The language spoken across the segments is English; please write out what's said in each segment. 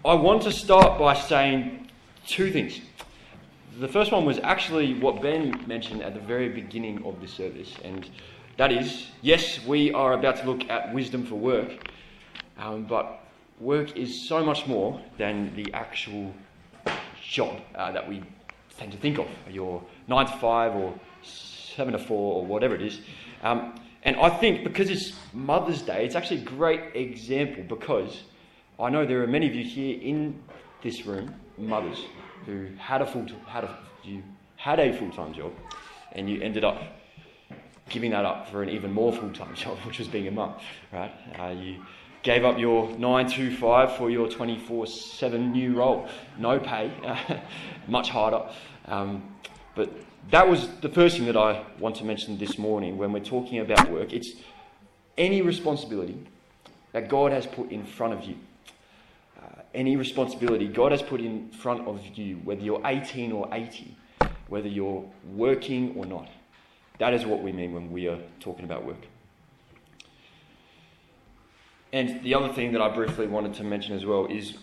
I want to start by saying two things. The first one was actually what Ben mentioned at the very beginning of the service, and that is, yes, we are about to look at wisdom for work, but work is so much more than the actual job that we tend to think of, your 9 to 5 or 7 to 4 or whatever it is. And I think because it's Mother's Day, it's actually a great example, because I know there are many of you here in this room, mothers, who had a full-time job, and you ended up giving that up for an even more full-time job, which was being a mum, right? You gave up your 9 to 5 for your 24/7 new role. No pay, much harder. But that was the first thing that I want to mention this morning when we're talking about work. It's any responsibility that God has put in front of you. Any responsibility God has put in front of you, whether you're 18 or 80, whether you're working or not. That is what we mean when we are talking about work. And the other thing that I briefly wanted to mention as well is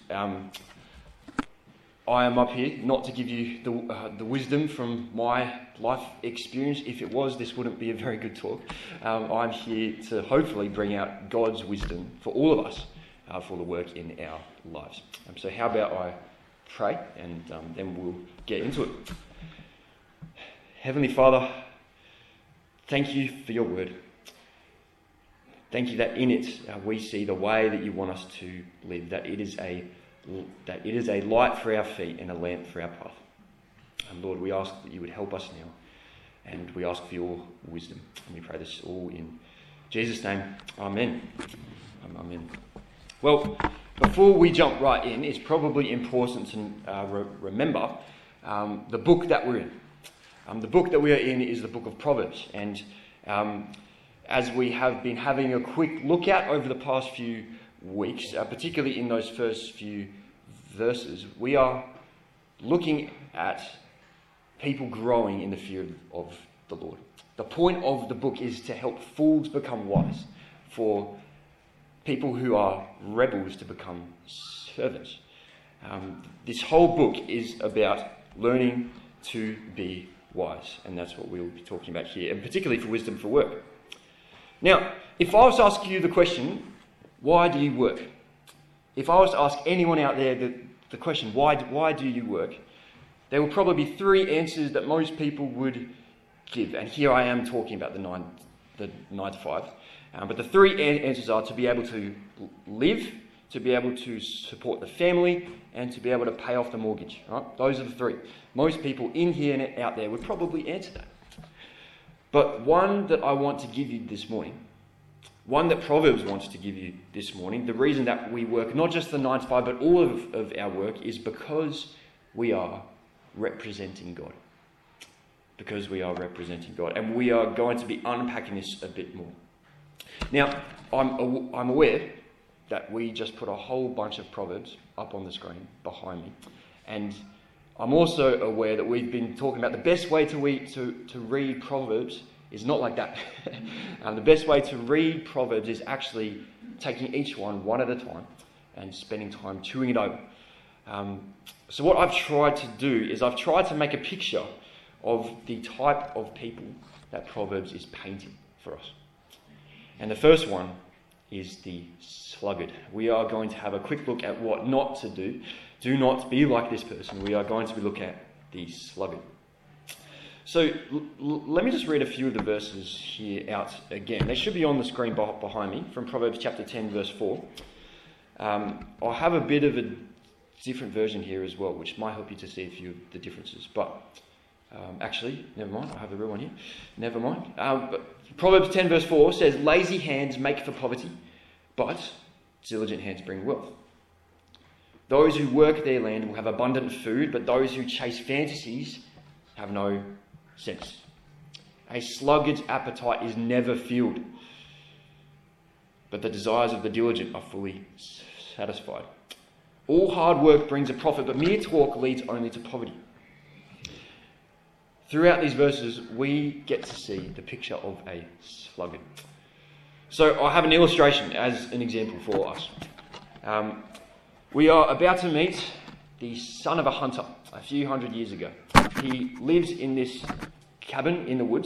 I am up here not to give you the wisdom from my life experience. If it was, this wouldn't be a very good talk. I'm here to hopefully bring out God's wisdom for all of us for the work in our lives. So how about I pray, and then we'll get into it. Heavenly Father, thank you for your word. Thank you that in it we see the way that you want us to live, that it is a light for our feet and a lamp for our path. And Lord, we ask that you would help us now, and we ask for your wisdom. And we pray this all in Jesus' name. Amen. Amen. Well, before we jump right in, it's probably important to remember the book that we're in. The book that we are in is the book of Proverbs, and as we have been having a quick look at over the past few weeks, particularly in those first few verses, we are looking at people growing in the fear of the Lord. The point of the book is to help fools become wise, for people who are rebels to become servants. This whole book is about learning to be wise, and that's what we'll be talking about here, and particularly for wisdom for work. Now, if I was to ask you the question, why do you work? If I was to ask anyone out there the question, why do you work? There will probably be three answers that most people would give, and here I am talking about the 9 to 5. But the three answers are to be able to live, to be able to support the family, and to be able to pay off the mortgage. Right? Those are the three. Most people in here and out there would probably answer that. But one that I want to give you this morning, one that Proverbs wants to give you this morning, the reason that we work, not just the 9 to 5, but all of our work, is because we are representing God. Because we are representing God. And we are going to be unpacking this a bit more. Now, I'm aware that we just put a whole bunch of Proverbs up on the screen behind me. And I'm also aware that we've been talking about the best way to read Proverbs is not like that. The best way to read Proverbs is actually taking each one at a time and spending time chewing it over. So what I've tried to do is I've tried to make a picture of the type of people that Proverbs is painting for us. And the first one is the sluggard. We are going to have a quick look at what not to do. Do not be like this person. We are going to look at the sluggard. So let me just read a few of the verses here out again. They should be on the screen behind me from Proverbs chapter 10, verse 4. I'll have a bit of a different version here as well, which might help you to see a few of the differences. But actually, never mind. I have the real one here. Never mind. But Proverbs 10, verse 4 says, "Lazy hands make for poverty, but diligent hands bring wealth. Those who work their land will have abundant food, but those who chase fantasies have no sense. A sluggard's appetite is never filled, but the desires of the diligent are fully satisfied. All hard work brings a profit, but mere talk leads only to poverty." Throughout these verses, we get to see the picture of a sluggard. So I have an illustration as an example for us. We are about to meet the son of a hunter a few hundred years ago. He lives in this cabin in the woods,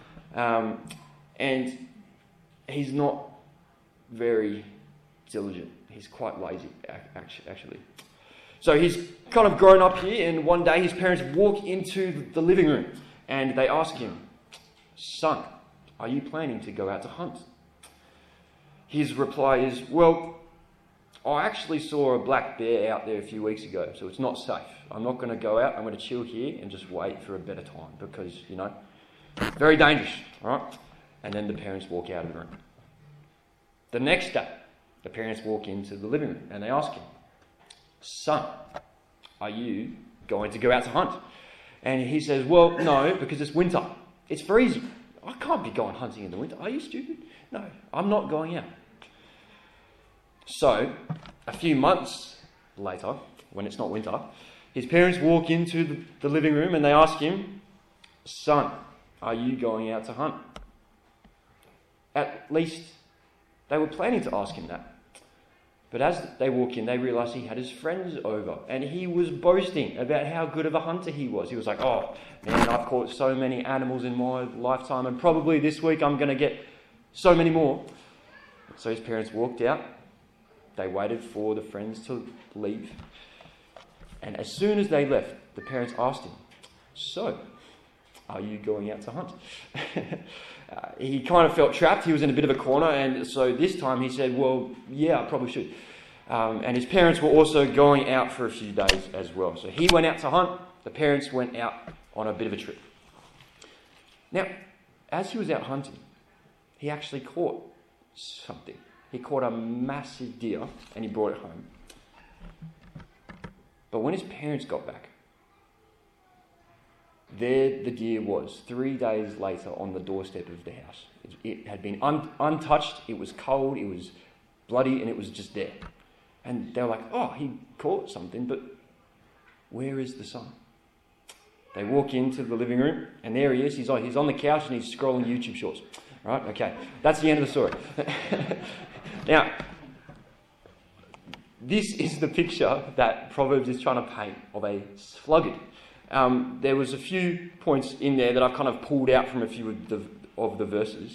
and he's not very diligent. He's quite lazy, actually. So he's kind of grown up here, and one day his parents walk into the living room and they ask him, "Son, are you planning to go out to hunt?" His reply is, "Well, I actually saw a black bear out there a few weeks ago, so it's not safe. I'm not going to go out. I'm going to chill here and just wait for a better time because, very dangerous." All right? And then the parents walk out of the room. The next day, the parents walk into the living room and they ask him, "Son, are you going to go out to hunt?" And he says, "Well, no, because it's winter. It's freezing. I can't be going hunting in the winter. Are you stupid? No, I'm not going out." So, a few months later, when it's not winter, his parents walk into the living room and they ask him, "Son, are you going out to hunt?" At least they were planning to ask him that. But as they walk in, they realise he had his friends over and he was boasting about how good of a hunter he was. He was like, "Oh, man, I've caught so many animals in my lifetime and probably this week I'm going to get so many more." So his parents walked out. They waited for the friends to leave. And as soon as they left, the parents asked him, "So, are you going out to hunt?" He kind of felt trapped. He was in a bit of a corner. And so this time he said, "Well, yeah, I probably should." And his parents were also going out for a few days as well. So he went out to hunt. The parents went out on a bit of a trip. Now, as he was out hunting, he actually caught something. He caught a massive deer and he brought it home. But when his parents got back, there the deer was, 3 days later on the doorstep of the house. It had been untouched, it was cold, it was bloody, and it was just there. And they were like, "Oh, he caught something, but where is the son?" They walk into the living room, and there he is. He's on the couch and he's scrolling YouTube shorts. Right? Okay, that's the end of the story. Now, this is the picture that Proverbs is trying to paint of a sluggard. There was a few points in there that I've kind of pulled out from a few of the verses.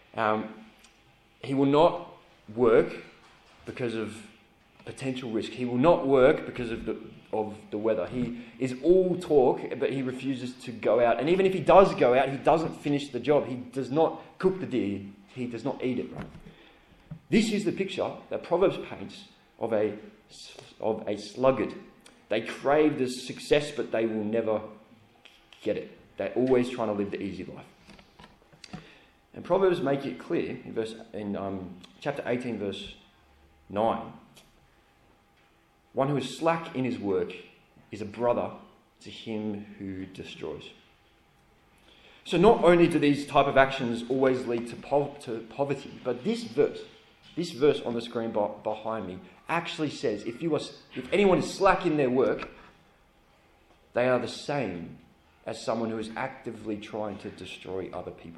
He will not work because of potential risk. He will not work because of the weather. He is all talk, but he refuses to go out. And even if he does go out, he doesn't finish the job. He does not cook the deer. He does not eat it. Right? This is the picture that Proverbs paints of a sluggard. They crave the success, but they will never get it. They're always trying to live the easy life. And Proverbs make it clear in chapter 18, verse 9. One who is slack in his work is a brother to him who destroys. So not only do these type of actions always lead to poverty, but this verse on the screen behind me actually says if anyone is slack in their work, they are the same as someone who is actively trying to destroy other people.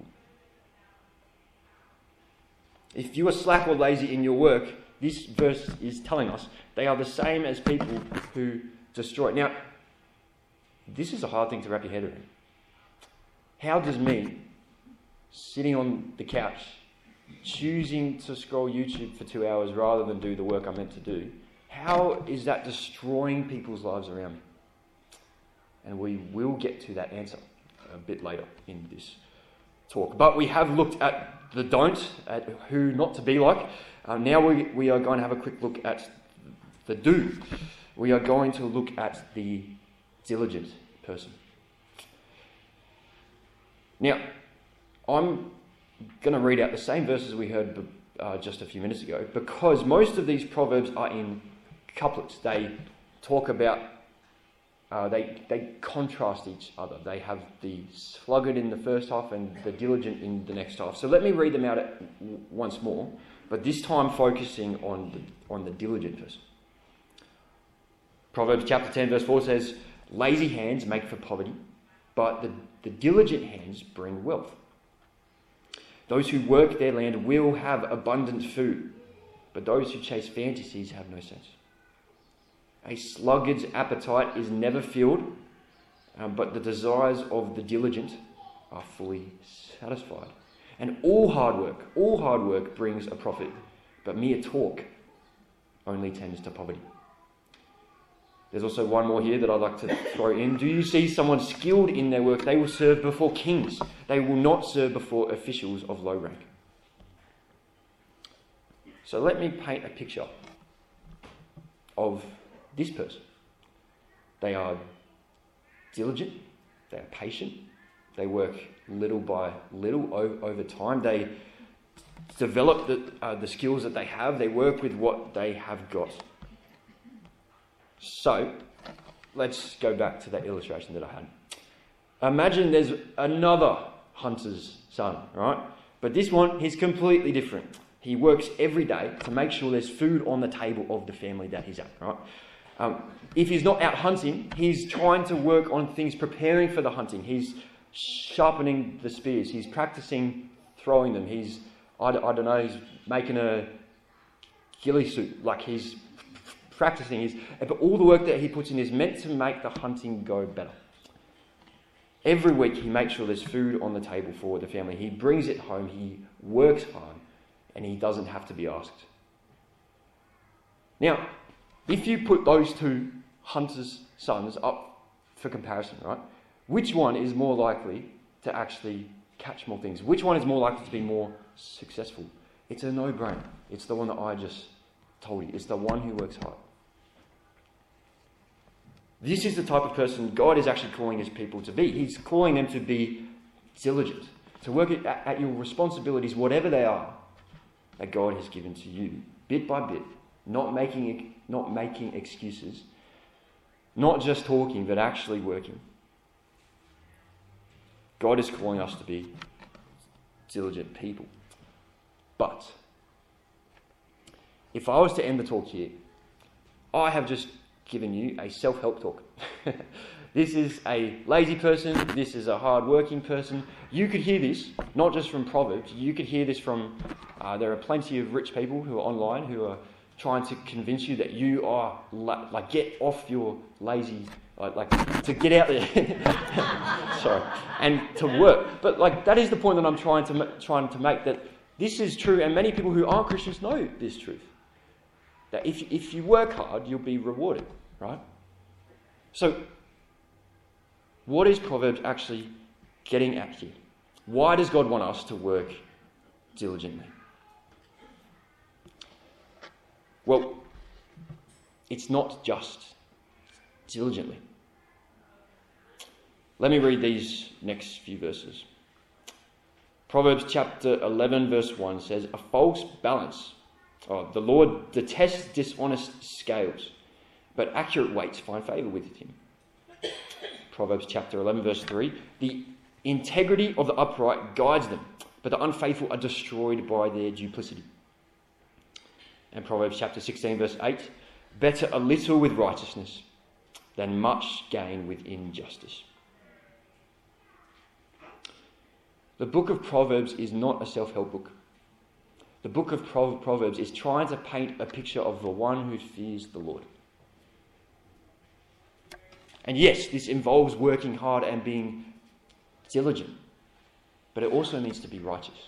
If you are slack or lazy in your work, this verse is telling us they are the same as people who destroy. Now, this is a hard thing to wrap your head around. How does me, sitting on the couch, choosing to scroll YouTube for 2 hours rather than do the work I'm meant to do, how is that destroying people's lives around me? And we will get to that answer a bit later in this talk. But we have looked at the don't, at who not to be like. Now we are going to have a quick look at the do. We are going to look at the diligent person. Now, I'm going to read out the same verses we heard just a few minutes ago, because most of these proverbs are in couplets. They talk about, they contrast each other. They have the sluggard in the first half and the diligent in the next half. So let me read them out once more, but this time focusing on the diligent person. Proverbs chapter 10 verse 4 says, "Lazy hands make for poverty, but the diligent hands bring wealth. Those who work their land will have abundant food, but those who chase fantasies have no sense." A sluggard's appetite is never filled, but the desires of the diligent are fully satisfied. And all hard work brings a profit, but mere talk only tends to poverty. There's also one more here that I'd like to throw in. Do you see someone skilled in their work? They will serve before kings. They will not serve before officials of low rank. So let me paint a picture of this person. They are diligent, they are patient, they work little by little over time. They develop the skills that they have, they work with what they have got. So, let's go back to that illustration that I had. Imagine there's another hunter's son, right? But this one, he's completely different. He works every day to make sure there's food on the table of the family that he's at, right? If he's not out hunting, he's trying to work on things, preparing for the hunting. He's sharpening the spears. He's practicing throwing them. He's, I don't know, he's making a ghillie suit. Like he's practicing. But all the work that he puts in is meant to make the hunting go better. Every week he makes sure there's food on the table for the family. He brings it home. He works hard. And he doesn't have to be asked. Now, if you put those two hunters' sons up for comparison, right? Which one is more likely to actually catch more things? Which one is more likely to be more successful? It's a no-brainer. It's the one that I just told you. It's the one who works hard. This is the type of person God is actually calling his people to be. He's calling them to be diligent, to work at your responsibilities, whatever they are, that God has given to you, bit by bit, not making excuses, not just talking, but actually working. God is calling us to be diligent people. But if I was to end the talk here, I have just given you a self-help talk. This is a lazy person. This is a hard-working person. You could hear this, not just from Proverbs. You could hear this from, there are plenty of rich people who are online who are trying to convince you that you are, get off your lazy, to get out there. Sorry. And to work. But, that is the point that I'm trying to make, that this is true, and many people who aren't Christians know this truth. That if you work hard, you'll be rewarded, right? So, what is Proverbs actually getting at here? Why does God want us to work diligently? Well, it's not just diligently. Let me read these next few verses. Proverbs chapter 11 verse 1 says, a false balance. The Lord detests dishonest scales, but accurate weights find favour with him. Proverbs chapter 11 verse 3, the integrity of the upright guides them, but the unfaithful are destroyed by their duplicity. And Proverbs chapter 16 verse 8, better a little with righteousness than much gain with injustice. The book of Proverbs is not a self-help book. The book of Proverbs is trying to paint a picture of the one who fears the Lord. And yes, this involves working hard and being diligent, but it also needs to be righteous.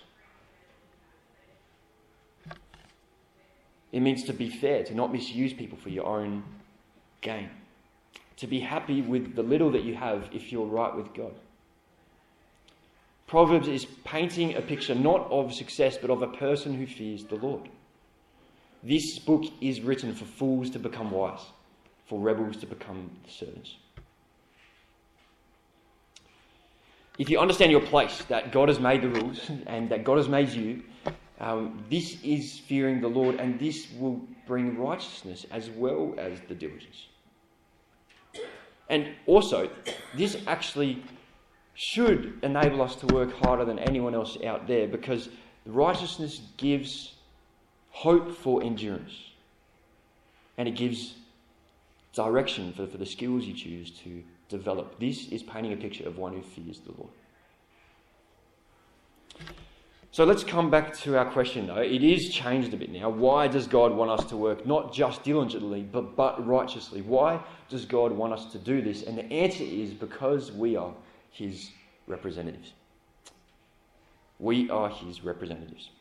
It means to be fair, to not misuse people for your own gain, to be happy with the little that you have if you're right with God. Proverbs is painting a picture not of success, but of a person who fears the Lord. This book is written for fools to become wise, for rebels to become servants. If you understand your place, that God has made the rules and that God has made you, this is fearing the Lord, and this will bring righteousness as well as the diligence. And also, this actually should enable us to work harder than anyone else out there, because righteousness gives hope for endurance, and it gives direction for the skills you choose to develop. This is painting a picture of one who fears the Lord. So let's come back to our question though. It is changed a bit now. Why does God want us to work not just diligently, but righteously? Why does God want us to do this? And the answer is because we are his representatives. We are his representatives.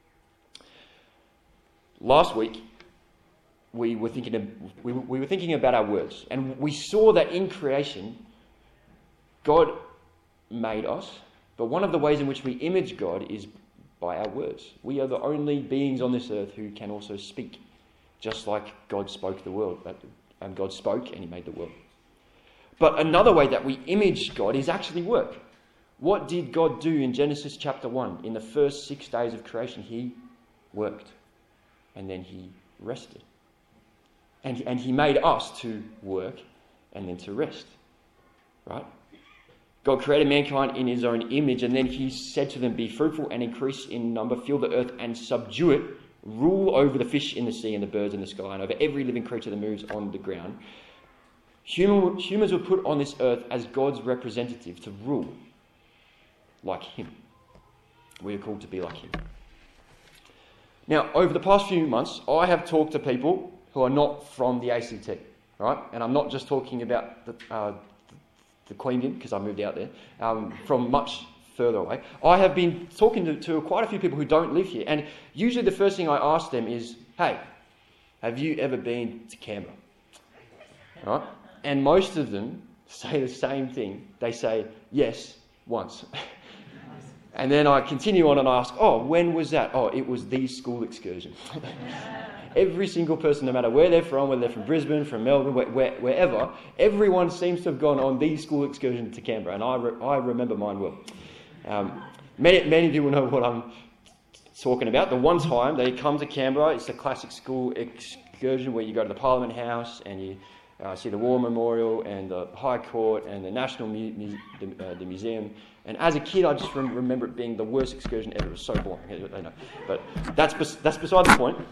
Last week, we were thinking about our words, and we saw that in creation, God made us, but one of the ways in which we image God is by our words. We are the only beings on this earth who can also speak, just like God spoke the world, and God spoke and he made the world. But another way that we image God is actually work. What did God do in Genesis chapter 1? In the first 6 days of creation, he worked, and then he rested. And he made us to work and then to rest. Right? God created mankind in his own image, and then he said to them, "Be fruitful and increase in number, fill the earth and subdue it, rule over the fish in the sea and the birds in the sky, and over every living creature that moves on the ground." Humans were put on this earth as God's representative to rule like him. We are called to be like him. Now, over the past few months, I have talked to people who are not from the ACT, right? And I'm not just talking about the Queanbeyan, because I moved out there, from much further away. I have been talking to quite a few people who don't live here, and usually the first thing I ask them is, "Hey, have you ever been to Canberra?" Right? And most of them say the same thing. They say, "Yes, once." And then I continue on and I ask, "Oh, when was that?" "Oh, it was the school excursion." Every single person, no matter where they're from, whether they're from Brisbane, from Melbourne, wherever, everyone seems to have gone on the school excursion to Canberra, and I remember mine well. Many people know what I'm talking about. The one time they come to Canberra, it's the classic school excursion where you go to the Parliament House and you see the War Memorial and the High Court and the National the Museum. And as a kid, I just remember it being the worst excursion ever. It was so boring. I know. But that's beside the point.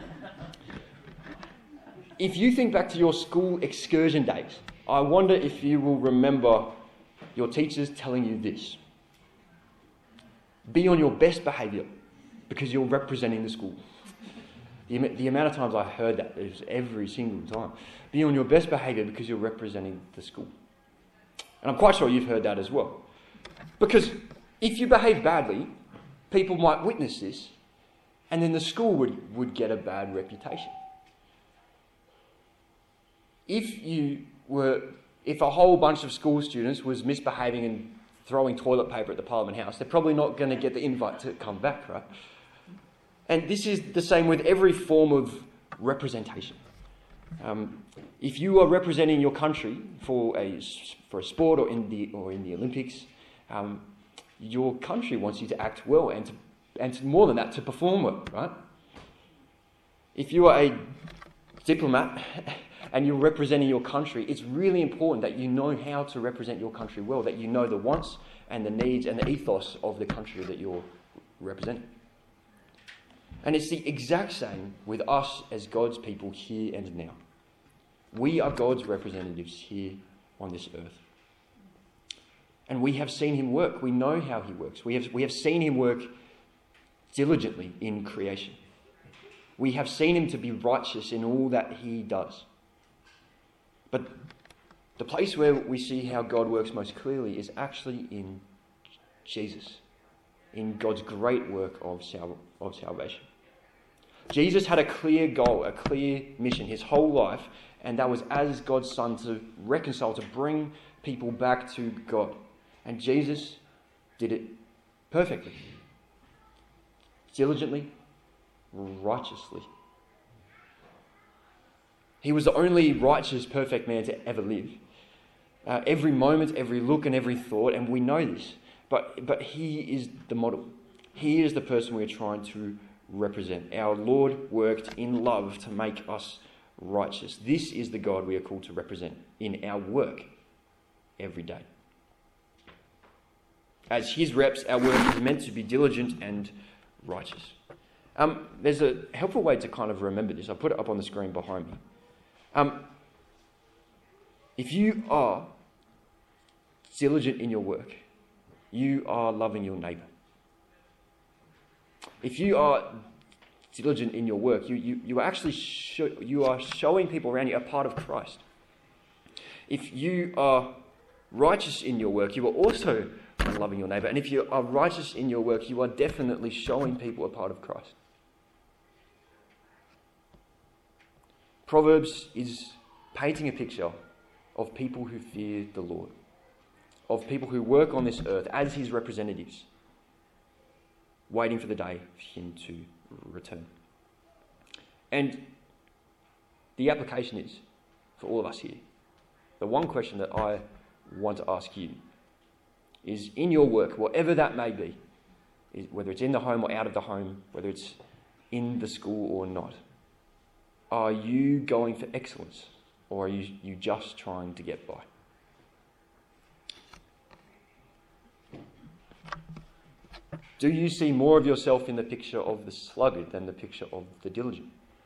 If you think back to your school excursion days, I wonder if you will remember your teachers telling you this: be on your best behaviour because you're representing the school. The amount of times I heard that, it was every single time. Be on your best behaviour because you're representing the school. And I'm quite sure you've heard that as well. Because if you behave badly, people might witness this, and then the school would get a bad reputation. If a whole bunch of school students was misbehaving and throwing toilet paper at the Parliament House, they're probably not going to get the invite to come back, right? And this is the same with every form of representation. If you are representing your country for a sport or in the Olympics, your country wants you to act well and more than that, to perform well, right? If you are a diplomat and you're representing your country, it's really important that you know how to represent your country well, that you know the wants and the needs and the ethos of the country that you're representing. And it's the exact same with us as God's people here and now. We are God's representatives here on this earth. And we have seen him work. We know how he works. We have seen him work diligently in creation. We have seen him to be righteous in all that he does. But the place where we see how God works most clearly is actually in Jesus, in God's great work of salvation. Jesus had a clear goal, a clear mission his whole life, and that was as God's Son to reconcile, to bring people back to God. And Jesus did it perfectly, diligently, righteously. He was the only righteous, perfect man to ever live. Every moment, every look and every thought, and we know this. But he is the model. He is the person we're trying to represent. Our Lord worked in love to make us righteous. This is the God we are called to represent in our work every day. As his reps, our work is meant to be diligent and righteous. There's a helpful way to kind of remember this. I'll put it up on the screen behind me. If you are diligent in your work, you are loving your neighbour. If you are diligent in your work, you are actually you are showing people around you a part of Christ. If you are righteous in your work, you are also loving your neighbour. And if you are righteous in your work, you are definitely showing people a part of Christ. Proverbs is painting a picture of people who fear the Lord, of people who work on this earth as his representatives, waiting for the day for him to return. And the application is, for all of us here, the one question that I want to ask you is, in your work, whatever that may be, whether it's in the home or out of the home, whether it's in the school or not, are you going for excellence, or are you just trying to get by? Do you see more of yourself in the picture of the sluggard than the picture of the diligent?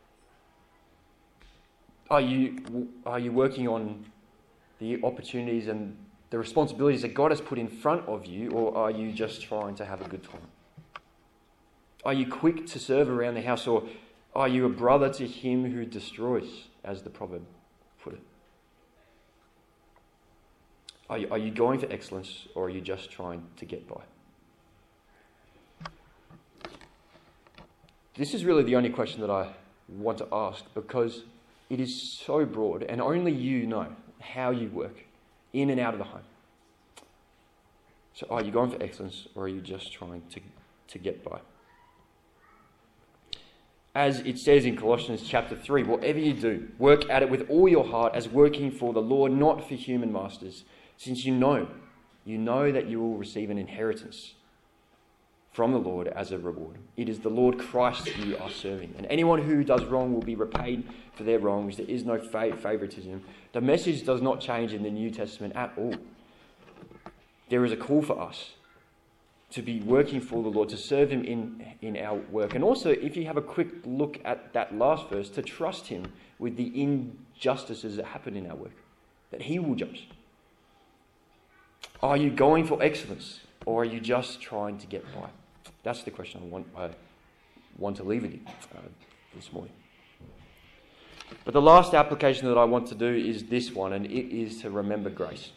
Are you working on the opportunities and the responsibilities that God has put in front of you, or are you just trying to have a good time? Are you quick to serve around the house, or are you a brother to him who destroys, as the proverb put it? Are you going for excellence, or are you just trying to get by? This is really the only question that I want to ask, because it is so broad and only you know how you work in and out of the home. So are you going for excellence, or are you just trying to get by? As it says in Colossians chapter 3, whatever you do, work at it with all your heart as working for the Lord, not for human masters, since you know that you will receive an inheritance from the Lord as a reward. It is the Lord Christ you are serving. And anyone who does wrong will be repaid for their wrongs. There is no favoritism. The message does not change in the New Testament at all. There is a call for us to be working for the Lord, to serve him in our work. And also, if you have a quick look at that last verse, to trust him with the injustices that happen in our work, that he will judge. Are you going for excellence, or are you just trying to get by? That's the question I want to leave with you this morning. But the last application that I want to do is this one, and it is to remember grace.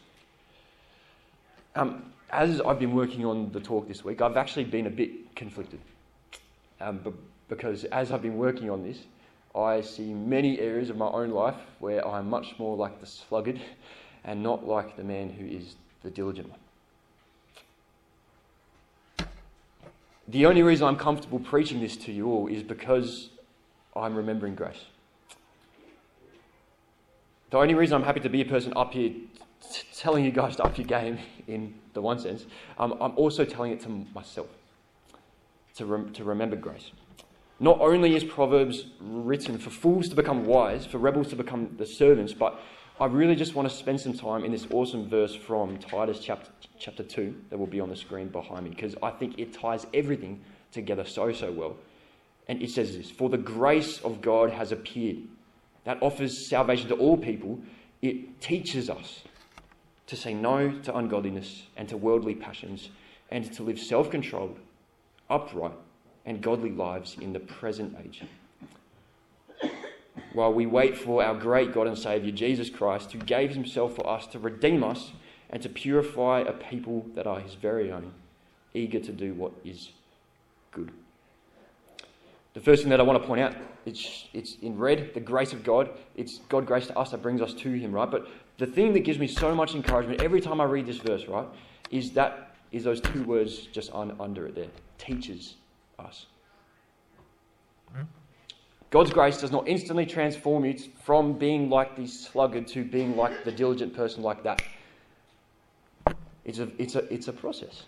As I've been working on the talk this week, I've actually been a bit conflicted. Because as I've been working on this, I see many areas of my own life where I'm much more like the sluggard and not like the man who is the diligent one. The only reason I'm comfortable preaching this to you all is because I'm remembering grace. The only reason I'm happy to be a person up here telling you guys to up your game, in the one sense, I'm also telling it to myself, to remember grace. Not only is Proverbs written for fools to become wise, for rebels to become the servants, but I really just want to spend some time in this awesome verse from Titus chapter 2 that will be on the screen behind me, because I think it ties everything together so well. And it says this: "For the grace of God has appeared, that offers salvation to all people. It teaches us to say no to ungodliness and to worldly passions, and to live self-controlled, upright, and godly lives in the present age, while we wait for our great God and Saviour, Jesus Christ, who gave himself for us to redeem us and to purify a people that are his very own, eager to do what is good." The first thing that I want to point out, it's in red, the grace of God. It's God's grace to us that brings us to him, right? But the thing that gives me so much encouragement every time I read this verse, right, is those two words just under it there: teaches us. God's grace does not instantly transform you from being like the sluggard to being like the diligent person like that. It's a process.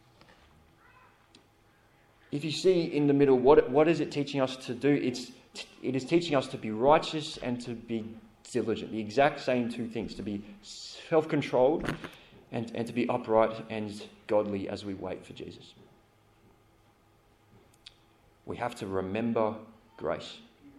If you see in the middle, what is it teaching us to do? It is teaching us to be righteous and to be diligent. The exact same two things: to be self-controlled and to be upright and godly as we wait for Jesus. We have to remember grace.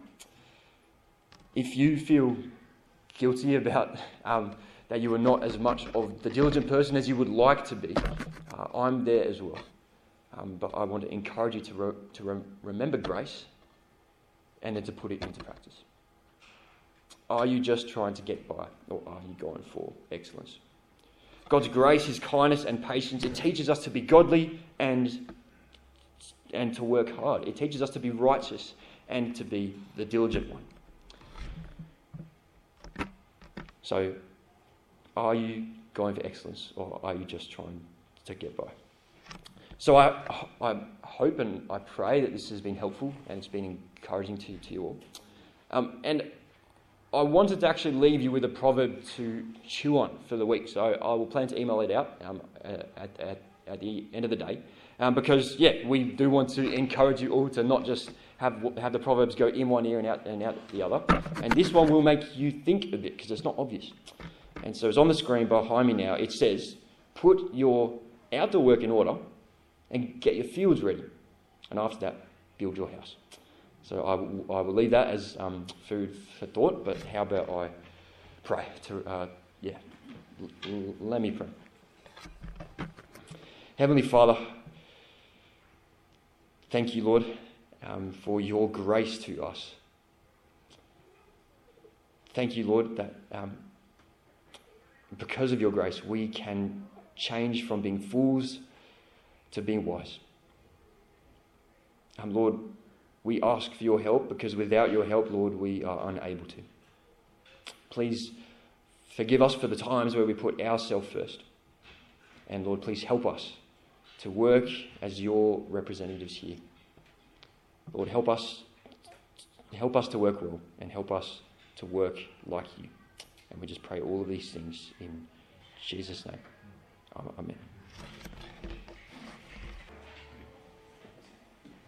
If you feel guilty about that you are not as much of the diligent person as you would like to be, I'm there as well. but I want to encourage you to remember grace and then to put it into practice. Are you just trying to get by, or are you going for excellence? God's grace, His kindness and patience, it teaches us to be godly and to work hard. It teaches us to be righteous and to be the diligent one. So, are you going for excellence, or are you just trying to get by? So I hope and I pray that this has been helpful and it's been encouraging to you all. And I wanted to actually leave you with a proverb to chew on for the week. So I will plan to email it out at the end of the day. Because, we do want to encourage you all to not just have the proverbs go in one ear and out the other. And this one will make you think a bit because it's not obvious. And so it's on the screen behind me now. It says, put your outdoor work in order and get your fields ready. And after that, build your house. So I will leave that as food for thought, but how about I pray? Let me pray. Heavenly Father, thank you, Lord, for your grace to us. Thank you, Lord, that because of your grace, we can change from being fools to being wise. Lord, we ask for your help because without your help, Lord, we are unable to. Please forgive us for the times where we put ourselves first. And Lord, please help us to work as your representatives here. Lord, help us to work well and help us to work like you. And we just pray all of these things in Jesus' name. Amen.